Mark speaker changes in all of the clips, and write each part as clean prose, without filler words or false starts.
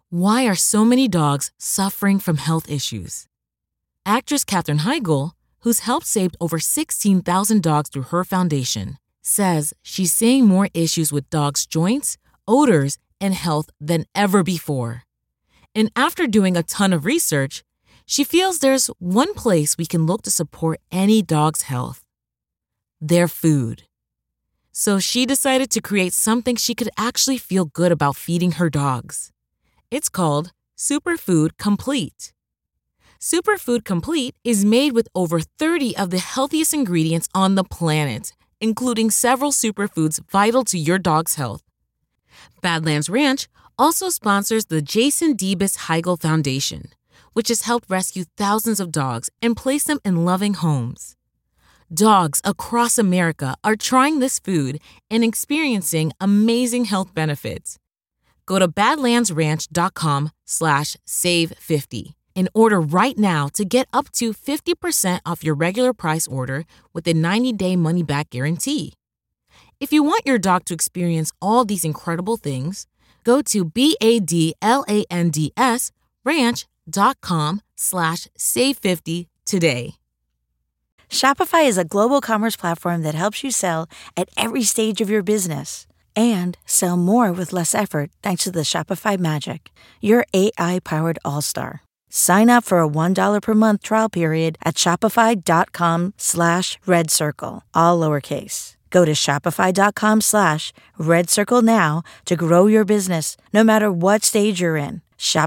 Speaker 1: Why are so many dogs suffering from health issues? Actress Katherine Heigl, who's helped save over 16,000 dogs through her foundation, says she's seeing more issues with dogs' joints, odors, and health than ever before. And after doing a ton of research, she feels there's one place we can look to support any dog's health: their food. So she decided to create something she could actually feel good about feeding her dogs. It's called Superfood Complete. Superfood Complete is made with over 30 of the healthiest ingredients on the planet, including several superfoods vital to your dog's health. Badlands Ranch also sponsors the Jason Debus Heigl Foundation, which has helped rescue thousands of dogs and place them in loving homes. Dogs across America are trying this food and experiencing amazing health benefits. Go to badlandsranch.com/save50 and order right now to get up to 50% off your regular price order with a 90-day money-back guarantee. If you want your dog to experience all these incredible things, go to badlandsranch.com/save50 today.
Speaker 2: Shopify is a global commerce platform that helps you sell at every stage of your business and sell more with less effort thanks to the Shopify Magic, your AI-powered all-star. Sign up for a $1 per month trial period at shopify.com/redcircle, all lowercase. Go to shopify.com/redcircle now to grow your business no matter what stage you're in.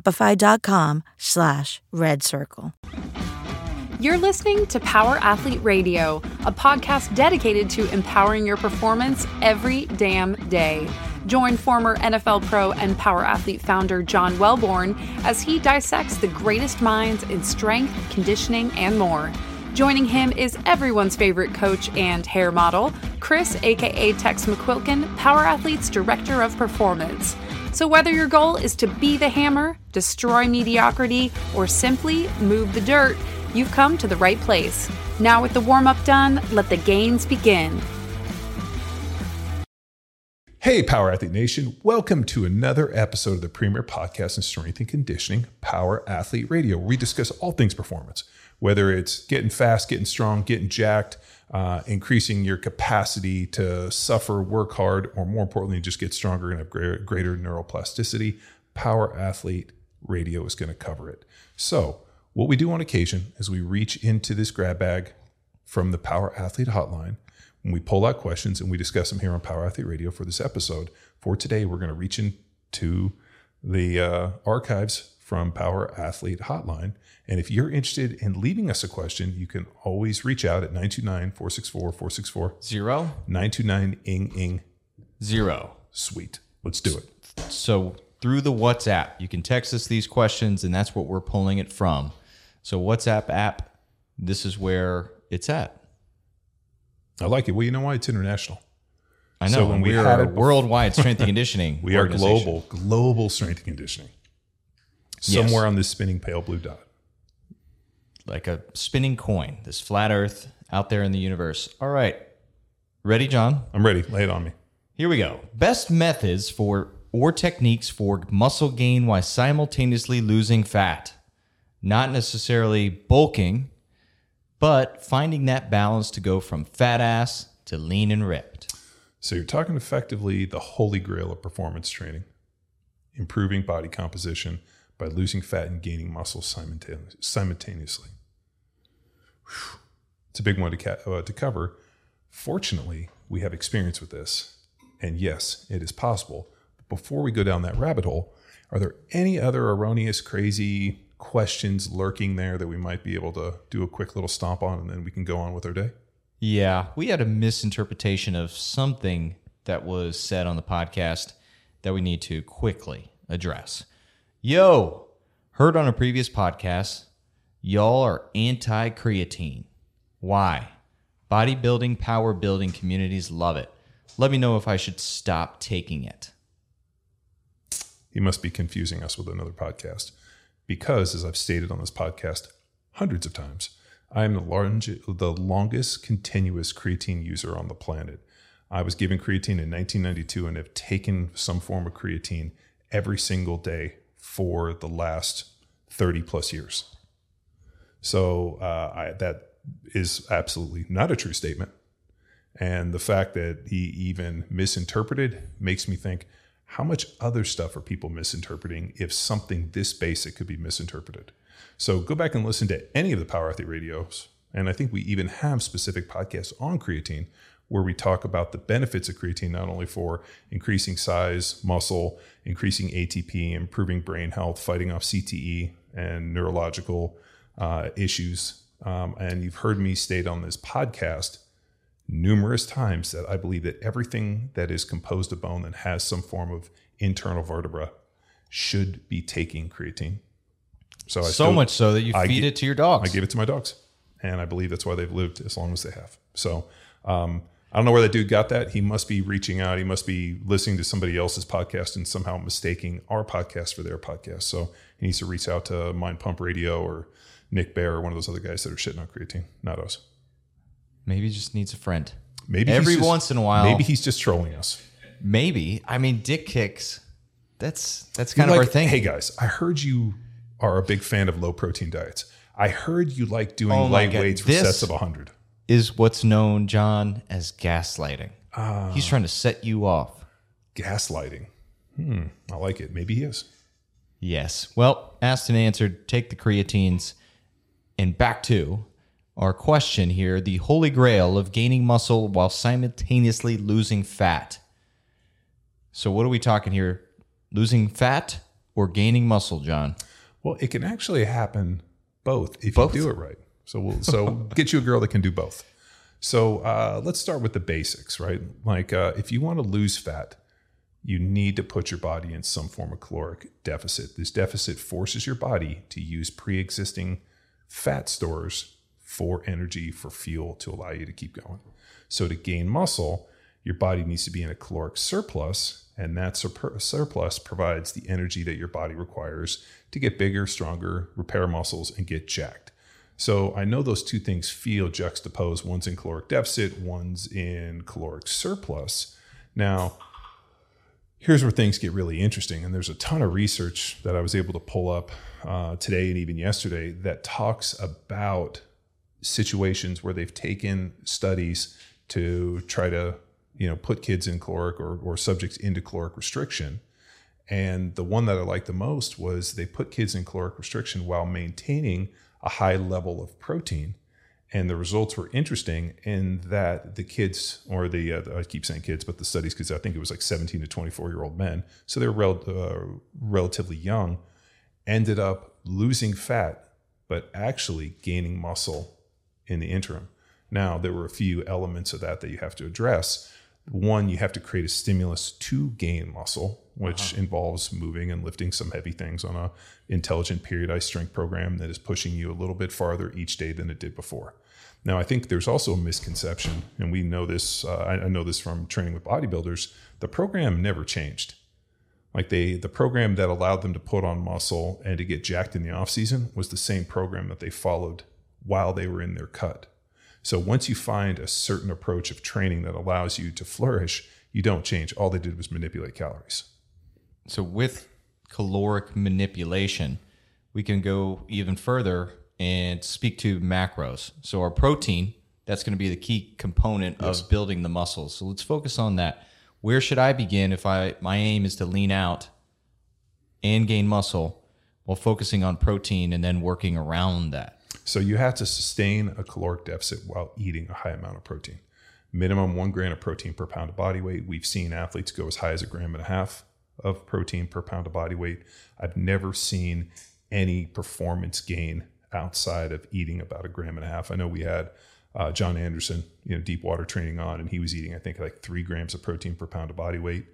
Speaker 2: Shopify.com/redcircle.
Speaker 3: You're listening to Power Athlete Radio, a podcast dedicated to empowering your performance every damn day. Join former NFL pro and Power Athlete founder John Welborn as he dissects the greatest minds in strength, conditioning, and more. Joining him is everyone's favorite coach and hair model, Chris, aka Tex McQuilkin, Power Athlete's Director of Performance. So whether your goal is to be the hammer, destroy mediocrity, or simply move the dirt, you've come to the right place. Now with the warm-up done, let the gains begin.
Speaker 4: Hey, Power Athlete Nation. Welcome to another episode of the premier podcast in strength and conditioning, Power Athlete Radio, where we discuss all things performance, whether it's getting fast, getting strong, getting jacked, increasing your capacity to suffer, work hard, or more importantly, just get stronger and have greater neuroplasticity. Power Athlete Radio is going to cover it. So what we do on occasion is we reach into this grab bag from the Power Athlete Hotline, and we pull out questions and we discuss them here on Power Athlete Radio for this episode. For today, we're going to reach into the archives from Power Athlete Hotline. And if you're interested in leaving us a question, you can always reach out at 929-464-464. 929-ING-ING-0. Sweet. Let's do it.
Speaker 5: So through the WhatsApp, you can text us these questions, and that's what we're pulling it from. So WhatsApp app, this is where it's at.
Speaker 4: I like it. Well, you know why? It's international.
Speaker 5: I know.
Speaker 4: So when
Speaker 5: we are worldwide strength and conditioning.
Speaker 4: We are global strength and conditioning. Somewhere on this spinning pale blue dot.
Speaker 5: Like a spinning coin, this flat earth out there in the universe. All right. Ready, John?
Speaker 4: I'm ready. Lay it on me.
Speaker 5: Here we go. Best methods or techniques for muscle gain while simultaneously losing fat. Not necessarily bulking, but finding that balance to go from fat ass to lean and ripped.
Speaker 4: So you're talking effectively the holy grail of performance training, improving body composition by losing fat and gaining muscle simultaneously. Whew. It's a big one to cover. Fortunately, we have experience with this. And yes, it is possible. But before we go down that rabbit hole, are there any other erroneous, crazy questions lurking there that we might be able to do a quick little stomp on, and then we can go on with our day?
Speaker 5: Yeah, we had a misinterpretation of something that was said on the podcast that we need to quickly address. Yo, heard on a previous podcast, y'all are anti-creatine. Why? Bodybuilding, power building communities love it. Let me know if I should stop taking it.
Speaker 4: He must be confusing us with another podcast. Because, as I've stated on this podcast hundreds of times, I am the longest continuous creatine user on the planet. I was given creatine in 1992 and have taken some form of creatine every single day for the last 30 plus years. So that is absolutely not a true statement. And the fact that he even misinterpreted makes me think, how much other stuff are people misinterpreting if something this basic could be misinterpreted? So go back and listen to any of the Power Athlete radios. And I think we even have specific podcasts on creatine where we talk about the benefits of creatine, not only for increasing size, muscle, increasing ATP, improving brain health, fighting off CTE and neurological issues. And you've heard me state on this podcast numerous times that I believe that everything that is composed of bone that has some form of internal vertebra should be taking creatine. So
Speaker 5: much so that you feed it to your dogs.
Speaker 4: I give it to my dogs, and I believe that's why they've lived as long as they have. So I don't know where that dude got that. He must be reaching out. He must be listening to somebody else's podcast and somehow mistaking our podcast for their podcast. So he needs to reach out to Mind Pump Radio or Nick Bear or one of those other guys that are shitting on creatine, not us.
Speaker 5: Maybe he just needs a friend.
Speaker 4: Maybe
Speaker 5: every once in a while.
Speaker 4: Maybe he's just trolling us.
Speaker 5: Maybe. I mean, dick kicks. That's kind of our thing.
Speaker 4: Hey guys, I heard you are a big fan of low protein diets. I heard you like doing light weights for sets of 100.
Speaker 5: Is what's known, John, as gaslighting. He's trying to set you off.
Speaker 4: Gaslighting. I like it. Maybe he is.
Speaker 5: Yes. Well, asked and answered. Take the creatines. And back to our question here, the holy grail of gaining muscle while simultaneously losing fat. So what are we talking here? Losing fat or gaining muscle, John?
Speaker 4: Well, it can actually happen both if you do it right. So get you a girl that can do both. So let's start with the basics, right? Like if you want to lose fat, you need to put your body in some form of caloric deficit. This deficit forces your body to use pre-existing fat stores for energy, for fuel, to allow you to keep going. So to gain muscle, your body needs to be in a caloric surplus, and that surplus provides the energy that your body requires to get bigger, stronger, repair muscles, and get jacked. So I know those two things feel juxtaposed. One's in caloric deficit, one's in caloric surplus. Now, here's where things get really interesting. And there's a ton of research that I was able to pull up today and even yesterday that talks about situations where they've taken studies to try to, put kids in caloric or subjects into caloric restriction. And the one that I liked the most was they put kids in caloric restriction while maintaining a high level of protein. And the results were interesting in that the kids, or I keep saying kids, but the studies, because I think it was like 17 to 24-year-old men, so they were relatively young, ended up losing fat, but actually gaining muscle in the interim. Now, there were a few elements of that you have to address. One, you have to create a stimulus to gain muscle, which involves moving and lifting some heavy things on a intelligent periodized strength program that is pushing you a little bit farther each day than it did before. Now, I think there's also a misconception, and we know this, I know this from training with bodybuilders, the program never changed. Like the program that allowed them to put on muscle and to get jacked in the off season was the same program that they followed while they were in their cut. So once you find a certain approach of training that allows you to flourish, you don't change. All they did was manipulate calories.
Speaker 5: So with caloric manipulation, we can go even further and speak to macros. So our protein, that's going to be the key component of building the muscles. So let's focus on that. Where should I begin if my aim is to lean out and gain muscle while focusing on protein and then working around that?
Speaker 4: So you have to sustain a caloric deficit while eating a high amount of protein. Minimum 1 gram of protein per pound of body weight. We've seen athletes go as high as 1.5 grams of protein per pound of body weight. I've never seen any performance gain outside of eating about 1.5 grams. I know we had John Anderson, deep water training on, and he was eating, I think, like 3 grams of protein per pound of body weight.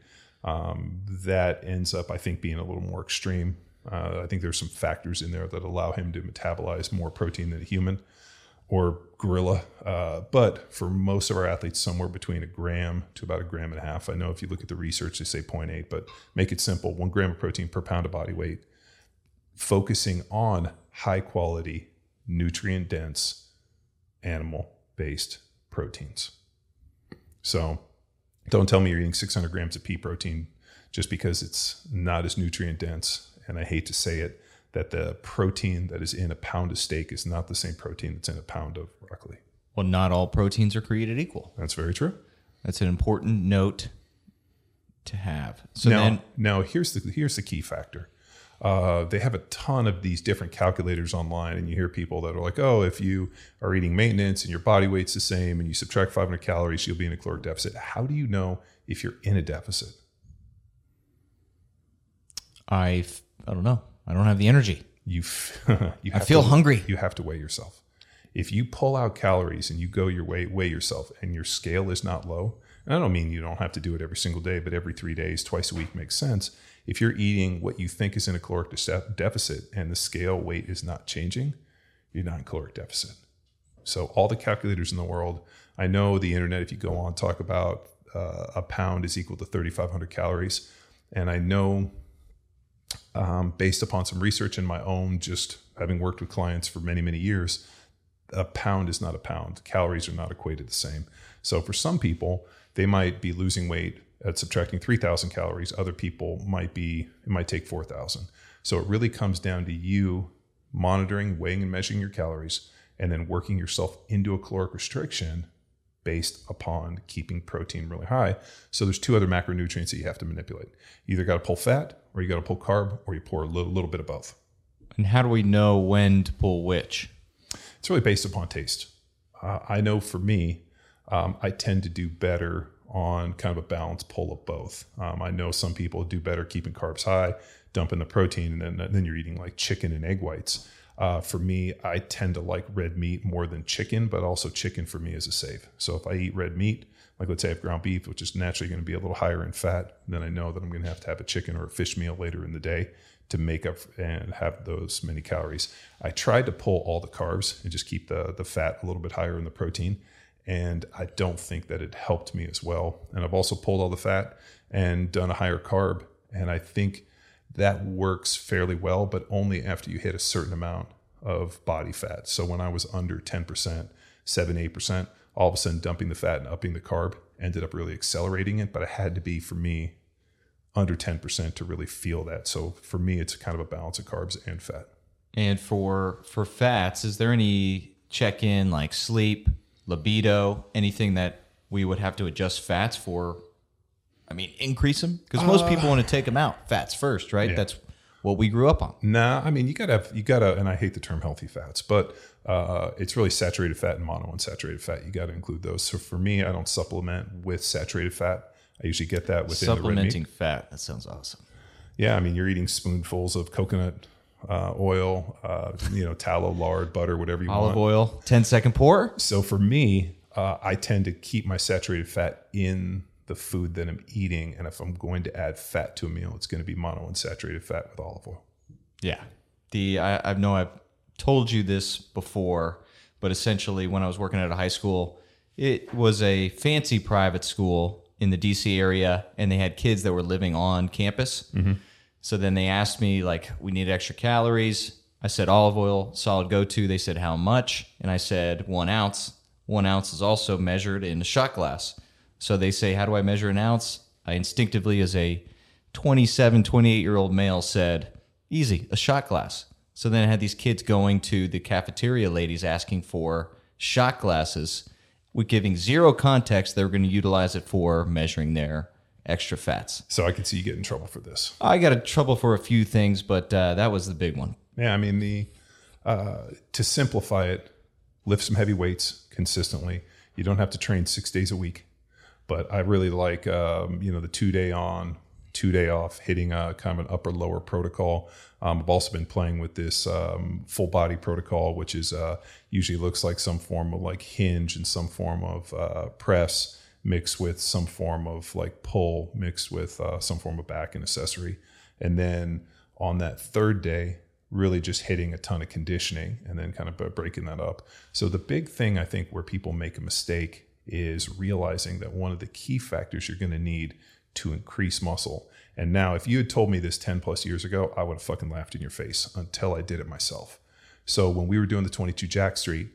Speaker 4: That ends up, I think, being a little more extreme. I think there's some factors in there that allow him to metabolize more protein than a human or gorilla. But for most of our athletes, somewhere between 1 gram to about 1.5 grams. I know if you look at the research, they say 0.8, but make it simple. 1 gram of protein per pound of body weight, focusing on high quality, nutrient dense, animal based proteins. So don't tell me you're eating 600 grams of pea protein just because it's not as nutrient dense and I hate to say it, that the protein that is in a pound of steak is not the same protein that's in a pound of broccoli.
Speaker 5: Well, not all proteins are created equal.
Speaker 4: That's very true.
Speaker 5: That's an important note to have. So
Speaker 4: now here's the key factor. They have a ton of these different calculators online, and you hear people that are like, oh, if you are eating maintenance and your body weight's the same and you subtract 500 calories, you'll be in a caloric deficit. How do you know if you're in a deficit?
Speaker 5: I don't know. I don't have the energy.
Speaker 4: I
Speaker 5: feel hungry.
Speaker 4: You have to weigh yourself. If you pull out calories and you go your way, weigh yourself, and your scale is not low, and I don't mean you don't have to do it every single day, but every 3 days, twice a week makes sense. If you're eating what you think is in a caloric deficit and the scale weight is not changing, you're not in caloric deficit. So all the calculators in the world, I know the internet, if you go on, talk about a pound is equal to 3,500 calories. And I know based upon some research in my own, just having worked with clients for many, many years, a pound is not a pound. Calories are not equated the same. So for some people, they might be losing weight at subtracting 3,000 calories. Other people it might take 4,000. So it really comes down to you monitoring, weighing and measuring your calories, and then working yourself into a caloric restriction based upon keeping protein really high. So there's two other macronutrients that you have to manipulate. You either got to pull fat, or you got to pull carb, or you pour a little bit of both.
Speaker 5: And how do we know when to pull which?
Speaker 4: It's really based upon taste. I know for me, I tend to do better on kind of a balanced pull of both. I know some people do better keeping carbs high, dumping the protein, and then you're eating like chicken and egg whites. For me, I tend to like red meat more than chicken, but also chicken for me is a save. So if I eat red meat, like let's say I have ground beef, which is naturally going to be a little higher in fat, then I know that I'm going to have a chicken or a fish meal later in the day to make up and have those many calories. I tried to pull all the carbs and just keep the fat a little bit higher in the protein. And I don't think that it helped me as well. And I've also pulled all the fat and done a higher carb. And I think that works fairly well, but only after you hit a certain amount of body fat. So when I was under 10%, 7-8%, all of a sudden dumping the fat and upping the carb ended up really accelerating it. But it had to be, for me, under 10% to really feel that. So for me, it's kind of a balance of carbs and fat. And
Speaker 5: for fats, is there any check-in like sleep, libido, anything that we would have to adjust fats for? I mean, increase them? Because most people want to take them out, fats first, right? Yeah. That's what we grew up on.
Speaker 4: Nah, I mean, you gotta, and I hate the term healthy fats, but it's really saturated fat and monounsaturated fat. You got to include those. So for me, I don't supplement with saturated fat. I usually get that within
Speaker 5: supplementing
Speaker 4: the red meat.
Speaker 5: Fat. That sounds awesome.
Speaker 4: Yeah, I mean, you're eating spoonfuls of coconut oil, tallow, lard, butter, whatever you want.
Speaker 5: Olive oil, 10-second pour.
Speaker 4: So for me, I tend to keep my saturated fat in the food that I'm eating. And if I'm going to add fat to a meal, it's going to be monounsaturated fat with olive oil.
Speaker 5: Yeah. I know I've told you this before, but essentially when I was working at a high school, it was a fancy private school in the DC area, and they had kids that were living on campus. Mm-hmm. So then they asked me, like, we need extra calories. I said olive oil, solid go-to. They said, how much? And I said 1 ounce. 1 ounce is also measured in a shot glass. So they say, how do I measure an ounce? I instinctively, as a 27, 28-year-old male, said, easy, a shot glass. So then I had these kids going to the cafeteria ladies asking for shot glasses with giving zero context. They were going to utilize it for measuring their extra fats.
Speaker 4: So I can see you get in trouble for this.
Speaker 5: I got in trouble for a few things, but that was the big one.
Speaker 4: Yeah, I mean, to simplify it, lift some heavy weights consistently. You don't have to train 6 days a week, but I really like the 2 day on, 2 day off, hitting kind of an upper lower protocol. I've also been playing with this full body protocol, which is usually looks like some form of like hinge and some form of press mixed with some form of like pull mixed with some form of back and accessory. And then on that third day, really just hitting a ton of conditioning and then kind of breaking that up. So the big thing I think where people make a mistake is realizing that one of the key factors you're going to need to increase muscle. And now if you had told me this 10 plus years ago, I would have fucking laughed in your face until I did it myself. So when we were doing the 22 Jack Street,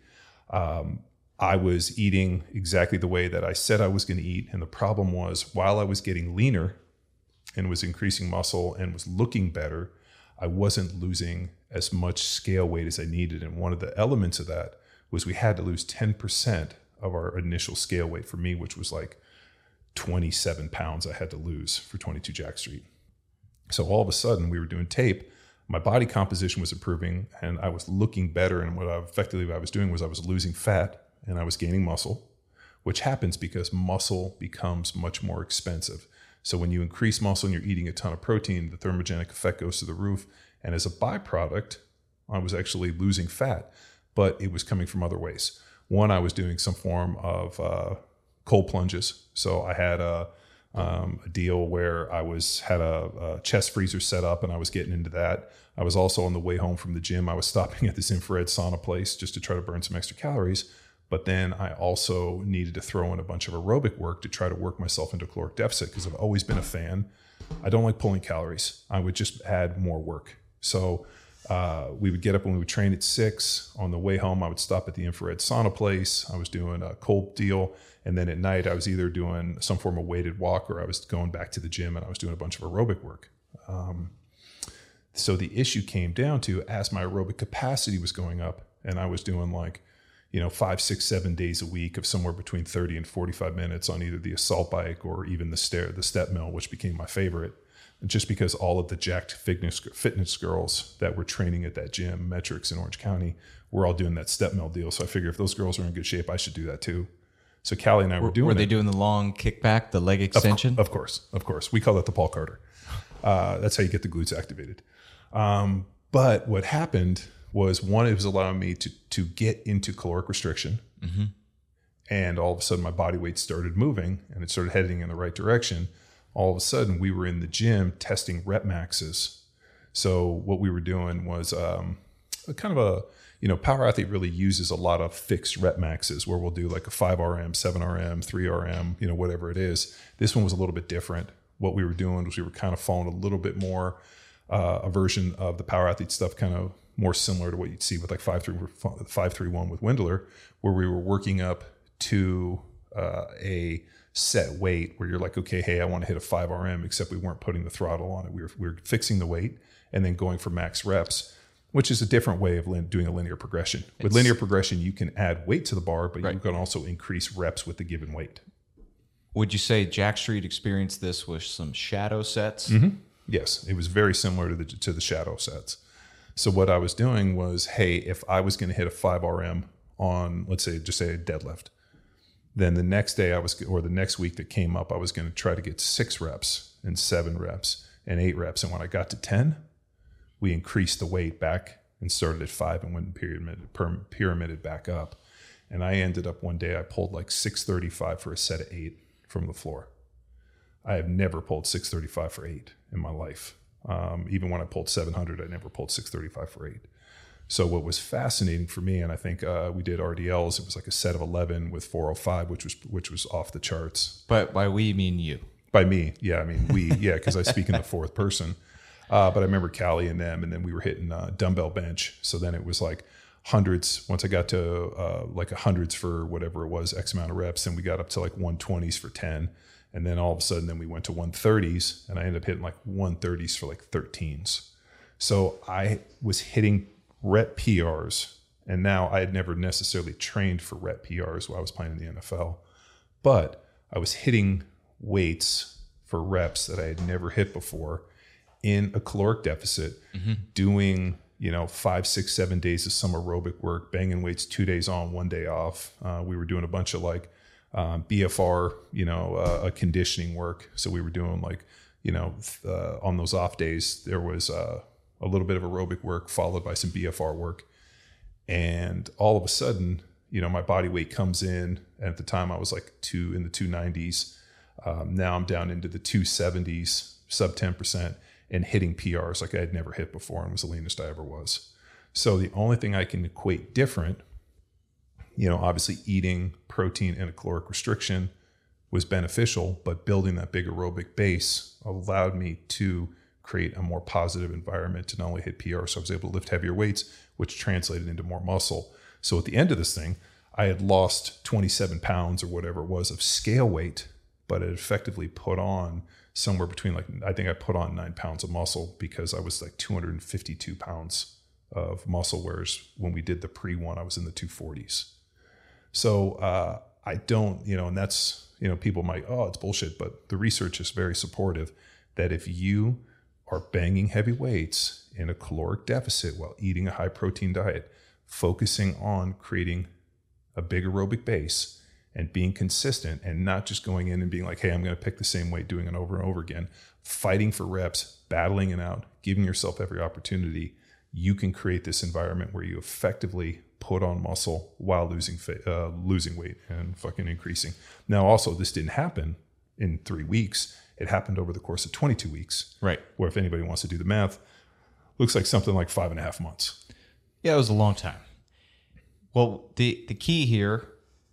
Speaker 4: I was eating exactly the way that I said I was going to eat. And the problem was, while I was getting leaner and was increasing muscle and was looking better, I wasn't losing as much scale weight as I needed. And one of the elements of that was we had to lose 10% of our initial scale weight for me, which was like 27 pounds I had to lose for 22 Jack Street. So all of a sudden we were doing tape, my body composition was improving and I was looking better. And what I was doing was I was losing fat and I was gaining muscle, which happens because muscle becomes much more expensive. So when you increase muscle and you're eating a ton of protein, the thermogenic effect goes to the roof. And as a byproduct, I was actually losing fat, but it was coming from other ways. One, I was doing some form of cold plunges. So I had a deal where I had a chest freezer set up and I was getting into that. I was also on the way home from the gym. I was stopping at this infrared sauna place just to try to burn some extra calories. But then I also needed to throw in a bunch of aerobic work to try to work myself into caloric deficit because I've always been a fan. I don't like pulling calories. I would just add more work. So we would get up and we would train at 6. On the way home, I would stop at the infrared sauna place. I was doing a cold deal. And then at night, I was either doing some form of weighted walk or I was going back to the gym and I was doing a bunch of aerobic work. So the issue came down to as my aerobic capacity was going up and I was doing 5, 6, 7 days a week of somewhere between 30 and 45 minutes on either the assault bike or even the step mill, which became my favorite. And just because all of the jacked fitness girls that were training at that gym, Metrics in Orange County, were all doing that step mill deal. So I figured if those girls are in good shape, I should do that too. So Callie and I were doing it.
Speaker 5: Were they doing the long kickback, the leg extension?
Speaker 4: Of course. We call that the Paul Carter. That's how you get the glutes activated. But what happened was, one, it was allowing me to get into caloric restriction. Mm-hmm. And all of a sudden my body weight started moving and it started heading in the right direction. All of a sudden we were in the gym testing rep maxes. So what we were doing was Power Athlete really uses a lot of fixed rep maxes where we'll do like a 5RM, 7RM, 3RM, whatever it is. This one was a little bit different. What we were doing was we were kind of following a little bit more a version of the Power Athlete stuff, kind of more similar to what you'd see with like 531 with Wendler, where we were working up to a set weight where you're like, okay, hey, I want to hit a 5RM, except we weren't putting the throttle on it. We were fixing the weight and then going for max reps, which is a different way of doing a linear progression. With linear progression, you can add weight to the bar, but you can also increase reps with the given weight.
Speaker 5: Would you say Jack Street experienced this with some shadow sets?
Speaker 4: Mm-hmm. Yes, it was very similar to the shadow sets. So what I was doing was, hey, if I was going to hit a 5RM on, let's say, just say a deadlift, then the next day the next week that came up, I was going to try to get 6 reps and 7 reps and 8 reps. And when I got to 10, we increased the weight back and started at 5 and went pyramided back up. And I ended up one day, I pulled like 635 for a set of 8 from the floor. I have never pulled 635 for 8 in my life. Even when I pulled 700, I never pulled 635 for 8. So what was fascinating for me, and I think we did RDLs, it was like a set of 11 with 405, which was off the charts.
Speaker 5: But by we, you mean you?
Speaker 4: By me, yeah. I mean, we, yeah, because I speak in the fourth person. But I remember Callie and them, and then we were hitting dumbbell bench. So then it was like hundreds. Once I got to like hundreds for whatever it was, X amount of reps, and we got up to like 120s for 10. And then all of a sudden, then we went to 130s, and I ended up hitting like 130s for like 13s. So I was hitting rep PRs, and now I had never necessarily trained for rep PRs while I was playing in the NFL, but I was hitting weights for reps that I had never hit before in a caloric deficit, doing 5, 6, 7 days of some aerobic work, banging weights 2 days on, 1 day off. We were doing a bunch of like BFR, conditioning work. So we were doing like, on those off days, there was a little bit of aerobic work followed by some BFR work. And all of a sudden, my body weight comes in. And at the time I was like in the 290s. Now I'm down into the 270s, sub 10%, and hitting PRs like I had never hit before and was the leanest I ever was. So the only thing I can equate different, obviously eating protein and a caloric restriction was beneficial, but building that big aerobic base allowed me to create a more positive environment to not only hit PR, so I was able to lift heavier weights, which translated into more muscle. So at the end of this thing, I had lost 27 pounds or whatever it was of scale weight, but it effectively put on somewhere between I think I put on 9 pounds of muscle because I was like 252 pounds of muscle, whereas when we did the pre-one, I was in the 240s. So I don't, and that's, people might, oh, it's bullshit, but the research is very supportive that if you are banging heavy weights in a caloric deficit while eating a high protein diet, focusing on creating a big aerobic base and being consistent and not just going in and being like, hey, I'm going to pick the same weight, doing it over and over again, fighting for reps, battling it out, giving yourself every opportunity, you can create this environment where you effectively put on muscle while losing weight and fucking increasing. Now, also, this didn't happen in 3 weeks. It happened over the course of 22 weeks.
Speaker 5: Right.
Speaker 4: Where if anybody wants to do the math, looks like something like 5.5 months.
Speaker 5: Yeah, it was a long time. Well, the key here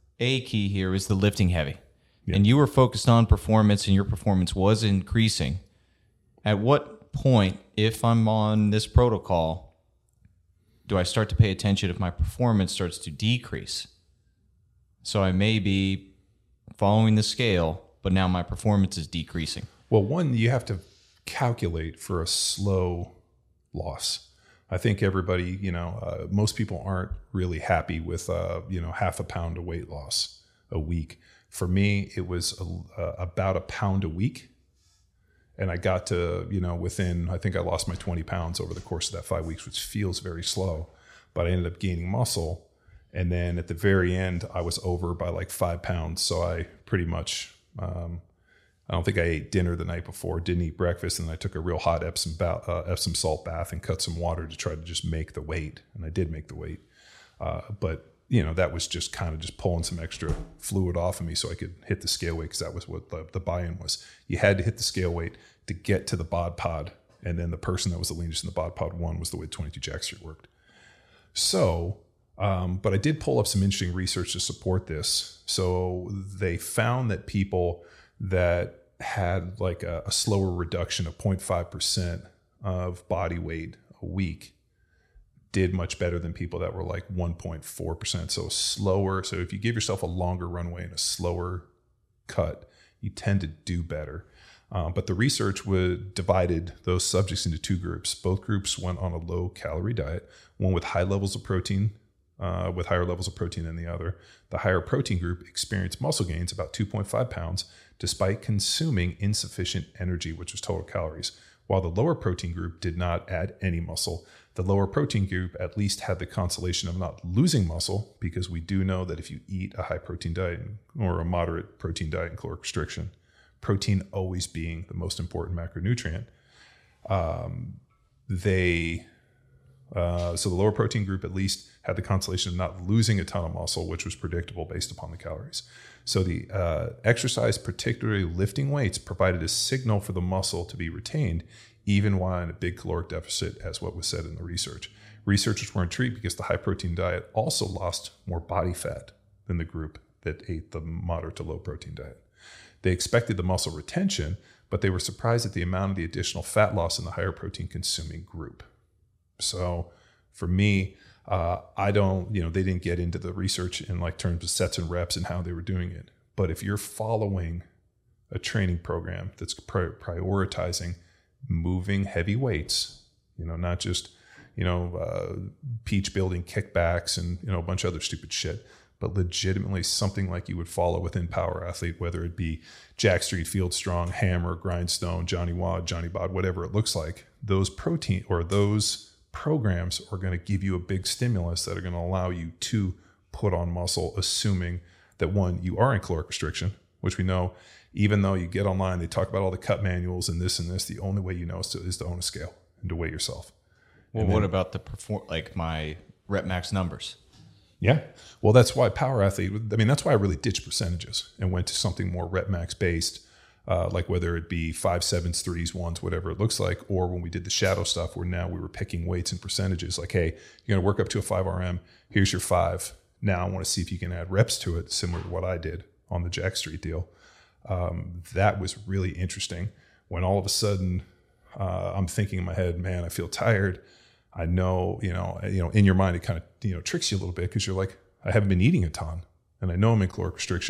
Speaker 5: is the lifting heavy. Yeah. And you were focused on performance, and your performance was increasing. At what point, if I'm on this protocol, do I start to pay attention if my performance starts to decrease? So I may be following the scale, but now my performance is decreasing.
Speaker 4: Well, one, you have to calculate for a slow loss. I think everybody, most people aren't really happy with, half a pound of weight loss a week. For me, it was about a pound a week. And I got to, within, I think I lost my 20 pounds over the course of that 5 weeks, which feels very slow, but I ended up gaining muscle. And then at the very end, I was over by like 5 pounds. So I pretty much, I don't think I ate dinner the night before, didn't eat breakfast. And I took a real hot Epsom salt bath and cut some water to try to just make the weight. And I did make the weight. But that was just kind of just pulling some extra fluid off of me so I could hit the scale weight, because that was what the buy-in was. You had to hit the scale weight to get to the bod pod. And then the person that was the leanest in the bod pod 1 was the way 22 Jack Street worked. So, but I did pull up some interesting research to support this. So they found that people that had like a slower reduction of 0.5% of body weight a week did much better than people that were like 1.4%. So slower. So if you give yourself a longer runway and a slower cut, you tend to do better. But the research divided those subjects into 2 groups. Both groups went on a low calorie diet, one with high levels of protein, with higher levels of protein than the other. The higher protein group experienced muscle gains about 2.5 pounds, despite consuming insufficient energy, which was total calories, while the lower protein group did not add any muscle. The lower protein group at least had the consolation of not losing muscle, because we do know that if you eat a high protein diet or a moderate protein diet in caloric restriction, protein always being the most important macronutrient, so the lower protein group at least had the consolation of not losing a ton of muscle, which was predictable based upon the calories. So the exercise, particularly lifting weights, provided a signal for the muscle to be retained, even while in a big caloric deficit, as what was said in the research. Researchers were intrigued because the high protein diet also lost more body fat than the group that ate the moderate to low protein diet. They expected the muscle retention, but they were surprised at the amount of the additional fat loss in the higher protein consuming group. So for me, they didn't get into the research in like terms of sets and reps and how they were doing it. But if you're following a training program that's prioritizing moving heavy weights, not just, peach building kickbacks and, a bunch of other stupid shit, but legitimately something like you would follow within Power Athlete, whether it be Jack Street, Field Strong, Hammer, Grindstone, Johnny Wad, Johnny Bod, whatever it looks like, those programs are going to give you a big stimulus that are going to allow you to put on muscle, assuming that, one, you are in caloric restriction, which we know, even though you get online, they talk about all the cut manuals and this, the only way you know is to own a scale and to weigh yourself.
Speaker 5: Well, what about my rep max numbers?
Speaker 4: Yeah. Well, that's why Power Athlete, that's why I really ditched percentages and went to something more rep max based, like whether it be 5, 7s, 3s, 1s, whatever it looks like, or when we did the shadow stuff where now we were picking weights and percentages, like, hey, you're going to work up to a 5 RM. Here's your 5. Now I want to see if you can add reps to it, similar to what I did on the Jack Street deal. That was really interesting when all of a sudden I'm thinking in my head, man, I feel tired. I know, in your mind, it kind of, tricks you a little bit because you're like, I haven't been eating a ton and I know I'm in caloric restriction,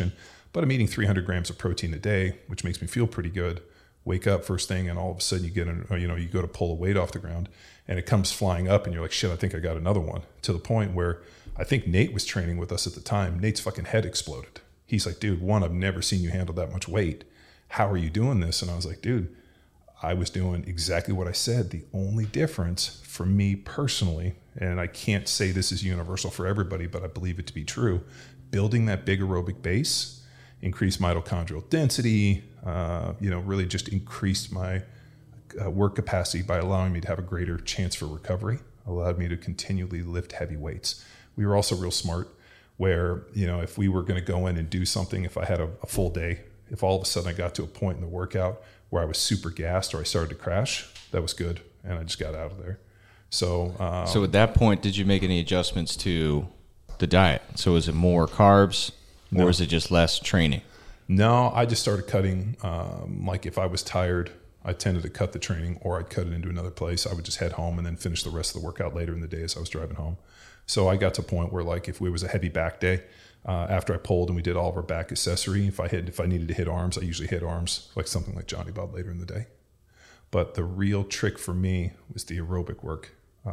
Speaker 4: but I'm eating 300 grams of protein a day, which makes me feel pretty good. Wake up first thing, and all of a sudden you go to pull a weight off the ground, and it comes flying up, and you're like, shit, I think I got another one. To the point where I think Nate was training with us at the time. Nate's fucking head exploded. He's like, dude, one, I've never seen you handle that much weight. How are you doing this? And I was like, dude, I was doing exactly what I said. The only difference for me personally, and I can't say this is universal for everybody, but I believe it to be true, building that big aerobic base, increased mitochondrial density, really just increased my work capacity by allowing me to have a greater chance for recovery, allowed me to continually lift heavy weights. We were also real smart where, if we were going to go in and do something, if I had a full day, if all of a sudden I got to a point in the workout where I was super gassed or I started to crash, that was good. And I just got out of there. So
Speaker 5: at that point, did you make any adjustments to the diet? So is it more carbs or is it just less training?
Speaker 4: No, I just started cutting. Like if I was tired, I tended to cut the training, or I'd cut it into another place. I would just head home and then finish the rest of the workout later in the day as I was driving home. So I got to a point where, like, if it was a heavy back day, after I pulled and we did all of our back accessory, if I needed to hit arms, I usually hit arms, like something like Johnny Bob later in the day. But the real trick for me was the aerobic work.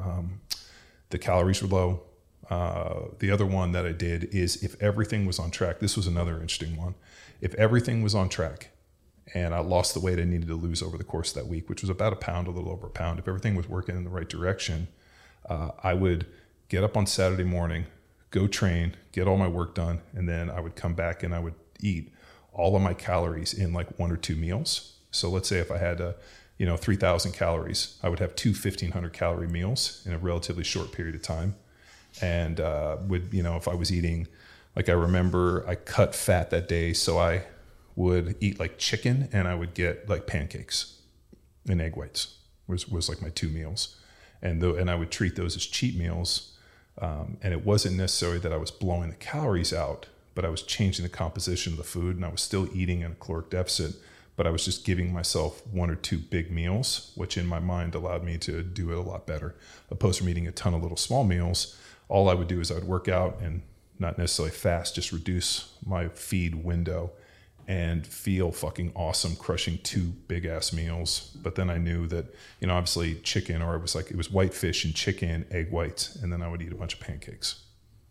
Speaker 4: The calories were low. The other one that I did is if everything was on track. This was another interesting one. If everything was on track and I lost the weight I needed to lose over the course of that week, which was about a pound, a little over a pound, if everything was working in the right direction, I would get up on Saturday morning, go train, get all my work done, and then I would come back and I would eat all of my calories in like 1 or 2 meals. So let's say if I had 3,000 calories, I would have 2 1,500 calorie meals in a relatively short period of time. And if I was eating, like I remember I cut fat that day, so I would eat like chicken and I would get like pancakes and egg whites was like my 2 meals. And I would treat those as cheat meals. And it wasn't necessarily that I was blowing the calories out, but I was changing the composition of the food, and I was still eating in a caloric deficit, but I was just giving myself 1 or 2 big meals, which in my mind allowed me to do it a lot better. Opposed from eating a ton of little small meals, all I would do is I would work out and not necessarily fast, just reduce my feed window and feel fucking awesome crushing 2 big ass meals. But then I knew that, obviously chicken, or it was white fish and chicken, egg whites, and then I would eat a bunch of pancakes,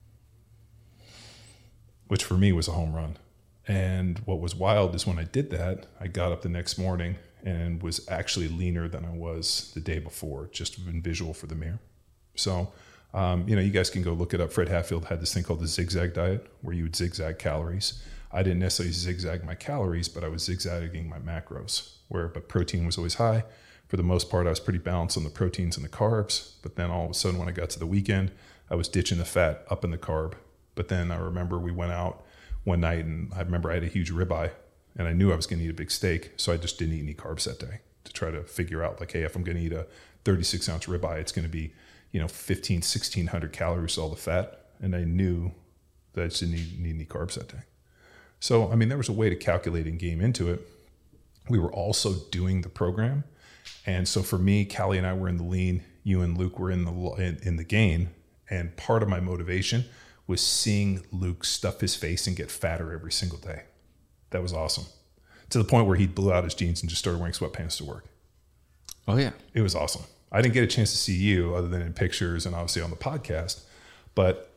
Speaker 4: which for me was a home run. And what was wild is when I did that, I got up the next morning and was actually leaner than I was the day before, just in visual for the mirror. So, you guys can go look it up. Fred Hatfield had this thing called the zigzag diet, where you would zigzag calories. I didn't necessarily zigzag my calories, but I was zigzagging my macros, but protein was always high. For the most part, I was pretty balanced on the proteins and the carbs. But then all of a sudden, when I got to the weekend, I was ditching the fat, up in the carb. But then I remember we went out one night, and I remember I had a huge ribeye, and I knew I was going to eat a big steak, so I just didn't eat any carbs that day to try to figure out, like, hey, if I'm going to eat a 36-ounce ribeye, it's going to be 1,600 calories, all the fat. And I knew that I just didn't need any carbs that day. So, there was a way to calculate and game into it. We were also doing the program. And so for me, Callie and I were in the lean, you and Luke were in the gain. And part of my motivation was seeing Luke stuff his face and get fatter every single day. That was awesome. To the point where he blew out his jeans and just started wearing sweatpants to work.
Speaker 5: Oh, yeah.
Speaker 4: It was awesome. I didn't get a chance to see you other than in pictures and obviously on the podcast. But,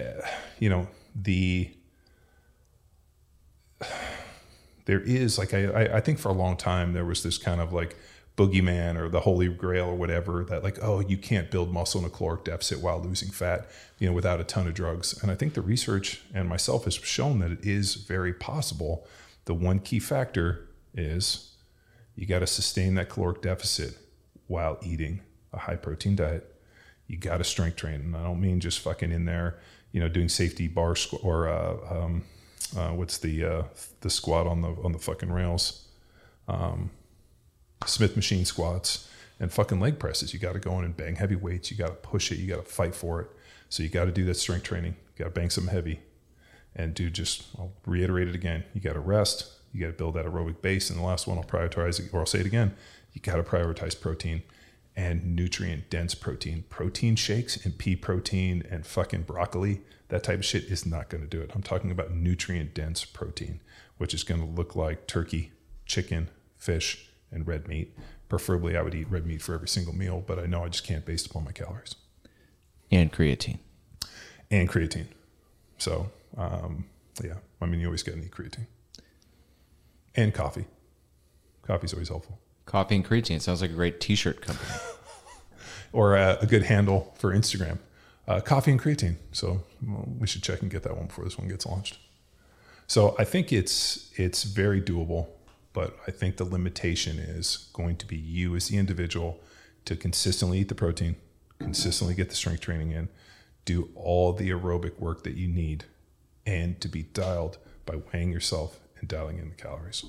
Speaker 4: there is, like, I think for a long time there was this kind of like boogeyman or the holy grail or whatever that, like, oh, you can't build muscle in a caloric deficit while losing fat, without a ton of drugs. And I think the research and myself has shown that it is very possible. The one key factor is you got to sustain that caloric deficit while eating a high protein diet. You got to strength train. And I don't mean just fucking in there, doing safety bar or what's the squat on the fucking rails, Smith machine squats and fucking leg presses. You got to go in and bang heavy weights. You got to push it. You got to fight for it. So you got to do that strength training. You got to bang something heavy. And I'll reiterate it again. You got to rest. You got to build that aerobic base. And the last one I'll prioritize, or I'll say it again. You got to prioritize protein. and nutrient-dense protein. Protein shakes and pea protein and fucking broccoli, that type of shit is not going to do it. I'm talking about nutrient-dense protein, which is going to look like turkey, chicken, fish, and red meat. Preferably, I would eat red meat for every single meal, but I know I just can't based upon my calories.
Speaker 5: And creatine.
Speaker 4: So, yeah, I mean, you always got to need creatine. And coffee. Coffee's always helpful.
Speaker 5: Coffee and creatine. Sounds like a great t-shirt company.
Speaker 4: Or a good handle for Instagram. Coffee and creatine. So we should check and get that one before this one gets launched. So I think it's very doable, but I think the limitation is going to be you as the individual to consistently eat the protein, consistently get the strength training in, do all the aerobic work that you need, and to be dialed by weighing yourself and dialing in the calories.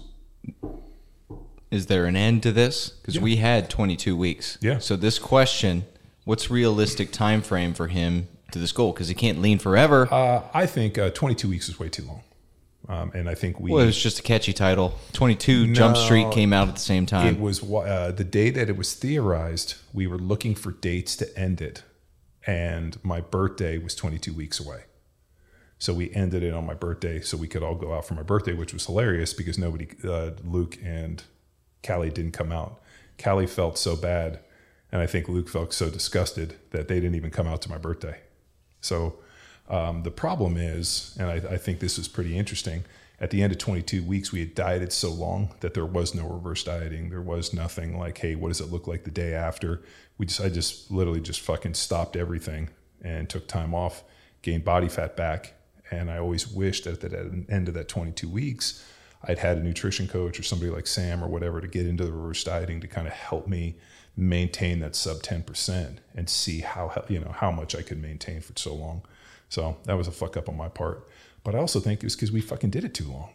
Speaker 5: Is there an end to this? Because we had 22 weeks.
Speaker 4: Yeah.
Speaker 5: So this question, what's realistic time frame for him to this goal? Because he can't lean forever.
Speaker 4: I think 22 weeks is way too long. And I think
Speaker 5: Well, it was just a catchy title. 22 Jump Street came out at the same time.
Speaker 4: It was the day that it was theorized, we were looking for dates to end it. And my birthday was 22 weeks away. So we ended it on my birthday so we could all go out for my birthday, which was hilarious because Luke and Callie didn't come out. Callie felt so bad, and I think Luke felt so disgusted that they didn't even come out to my birthday. So the problem is, and I think this is pretty interesting, at the end of 22 weeks, we had dieted so long that there was no reverse dieting. There was nothing like, hey, what does it look like the day after? I just literally just fucking stopped everything and took time off, gained body fat back. And I always wished that at the end of that 22 weeks, I'd had a nutrition coach or somebody like Sam or whatever to get into the reverse dieting to kind of help me maintain that sub 10% and see how much I could maintain for so long. So that was a fuck up on my part. But I also think it was because we fucking did it too long.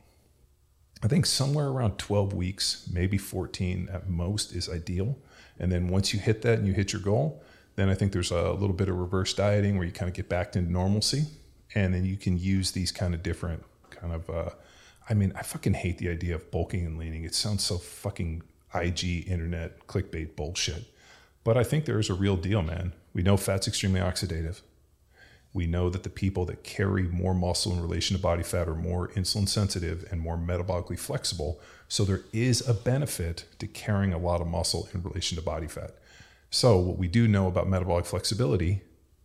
Speaker 4: I think somewhere around 12 weeks, maybe 14 at most is ideal. And then once you hit that and you hit your goal, then I think there's a little bit of reverse dieting where you kind of get back into normalcy. And then you can use these kind of different kind of, I fucking hate the idea of bulking and leaning. It sounds so fucking IG internet clickbait bullshit. But I think there's a real deal, man. We know fat's extremely oxidative. We know that the people that carry more muscle in relation to body fat are more insulin sensitive and more metabolically flexible. So there is a benefit to carrying a lot of muscle in relation to body fat. So what we do know about metabolic flexibility,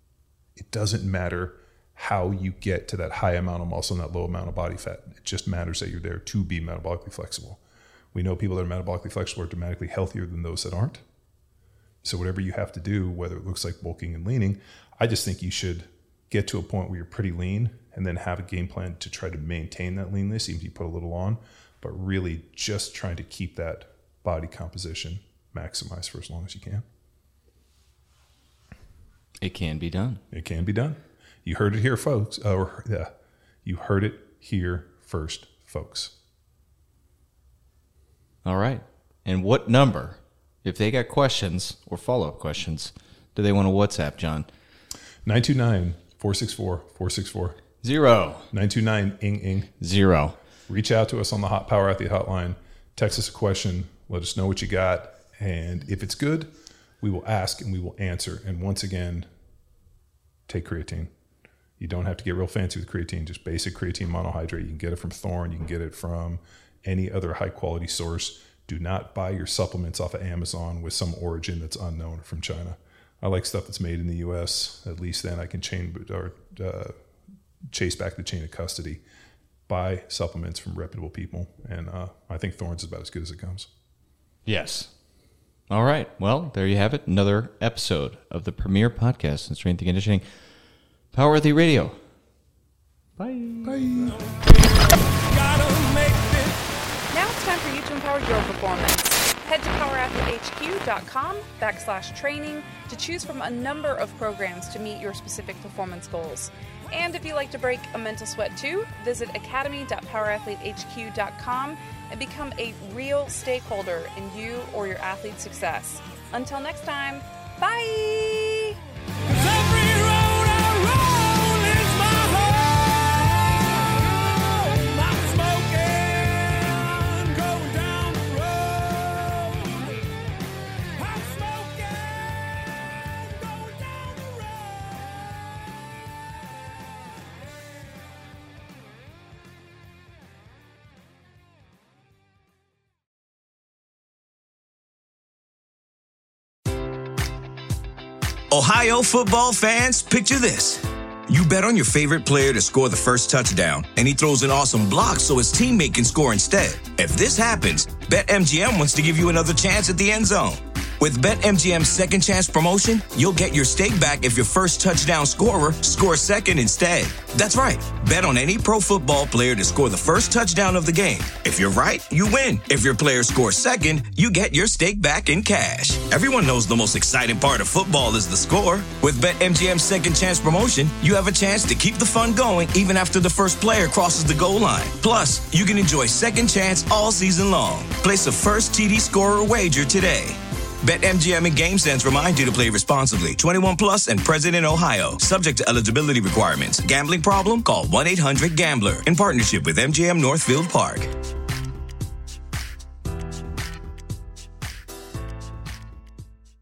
Speaker 4: it doesn't matter how you get to that high amount of muscle and that low amount of body fat. It just matters that you're there to be metabolically flexible. We know people that are metabolically flexible are dramatically healthier than those that aren't. So whatever you have to do, whether it looks like bulking and leaning, I just think you should get to a point where you're pretty lean and then have a game plan to try to maintain that leanness, even if you put a little on, but really just trying to keep that body composition maximized for as long as you can.
Speaker 5: It can be done.
Speaker 4: It can be done. You heard it here, folks. You heard it here first, folks.
Speaker 5: All right. And what number, if they got questions or follow-up questions, do they want to WhatsApp, John?
Speaker 4: 929-464-464.
Speaker 5: 0.
Speaker 4: 929-ING-ING.
Speaker 5: 0.
Speaker 4: Reach out to us on the Hot Power Athlete Hotline. Text us a question. Let us know what you got. And if it's good, we will ask and we will answer. And once again, take creatine. You don't have to get real fancy with creatine, just basic creatine monohydrate. You can get it from Thorne. You can get it from any other high quality source. Do not buy your supplements off of Amazon with some origin that's unknown from China. I like stuff that's made in the U.S. At least then I can chase back the chain of custody. Buy supplements from reputable people. And I think Thorne's is about as good as it comes.
Speaker 5: Yes. All right. Well, there you have it. Another episode of the premier podcast in strength and conditioning, Power Athlete Radio. Bye.
Speaker 4: Bye.
Speaker 3: Now it's time for you to empower your performance. Head to powerathletehq.com/training to choose from a number of programs to meet your specific performance goals. And if you like to break a mental sweat too, visit academy.powerathletehq.com and become a real stakeholder in you or your athlete's success. Until next time, bye!
Speaker 6: Ohio football fans, picture this. You bet on your favorite player to score the first touchdown, and he throws an awesome block so his teammate can score instead. If this happens, BetMGM wants to give you another chance at the end zone. With BetMGM's second chance promotion, you'll get your stake back if your first touchdown scorer scores second instead. That's right. Bet on any pro football player to score the first touchdown of the game. If you're right, you win. If your player scores second, you get your stake back in cash. Everyone knows the most exciting part of football is the score. With BetMGM's second chance promotion, you have a chance to keep the fun going even after the first player crosses the goal line. Plus, you can enjoy second chance all season long. Place a first TD scorer wager today. BetMGM and GameSense remind you to play responsibly. 21 plus and present in Ohio. Subject to eligibility requirements. Gambling problem? Call 1-800-GAMBLER. In partnership with MGM Northfield Park.